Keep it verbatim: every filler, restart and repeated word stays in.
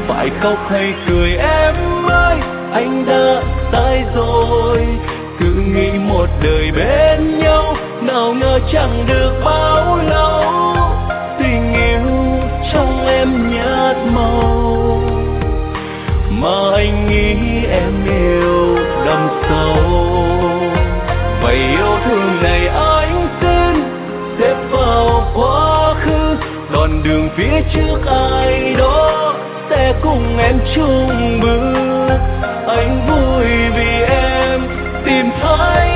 phải khóc hay cười em ơi, anh đã sai rồi. Cứ nghĩ một đời bên nhau, nào ngờ chẳng được bao lâu. Tình yêu trong em nhạt màu, mà anh nghĩ em yêu đậm sâu. Vậy yêu thương này anh xin xếp vào quá khứ, còn đường phía trước ai đó sẽ cùng em chung bước. Anh vui vì em tìm thấy